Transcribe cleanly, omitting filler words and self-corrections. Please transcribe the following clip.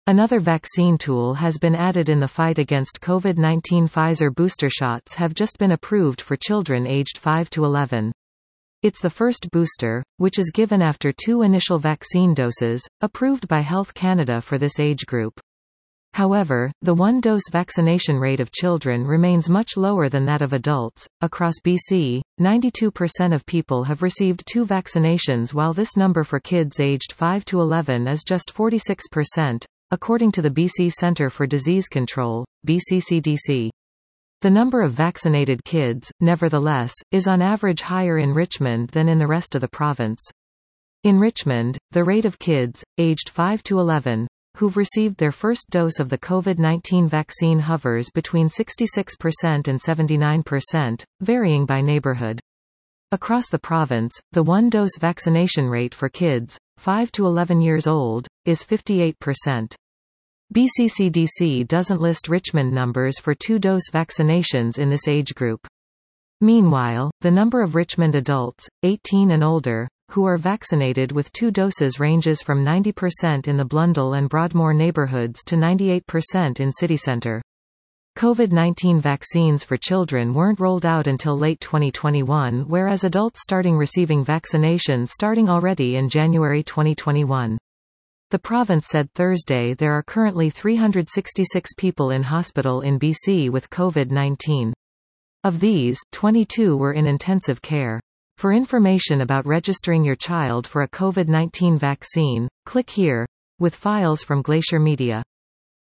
Another vaccine tool has been added in the fight against COVID-19. Pfizer booster shots have just been approved for children aged 5 to 11. It's the first booster, which is given after 2 initial vaccine doses, approved by Health Canada for this age group. However, the one-dose vaccination rate of children remains much lower than that of adults. Across BC, 92% of people have received 2 vaccinations, while this number for kids aged 5 to 11 is just 46%, according to the BC Centre for Disease Control, BCCDC. The number of vaccinated kids, nevertheless, is on average higher in Richmond than in the rest of the province. In Richmond, the rate of kids, aged 5 to 11, who've received their first dose of the COVID-19 vaccine hovers between 66% and 79%, varying by neighborhood. Across the province, the one-dose vaccination rate for kids, 5 to 11 years old, is 58%. BCCDC doesn't list Richmond numbers for 2-dose vaccinations in this age group. Meanwhile, the number of Richmond adults, 18 and older, who are vaccinated with 2 doses ranges from 90% in the Blundell and Broadmoor neighborhoods to 98% in city centre. COVID-19 vaccines for children weren't rolled out until late 2021, whereas adults starting receiving vaccinations starting already in January 2021. The province said Thursday there are currently 366 people in hospital in BC with COVID-19. Of these, 22 were in intensive care. For information about registering your child for a COVID-19 vaccine, click here. With files from Glacier Media.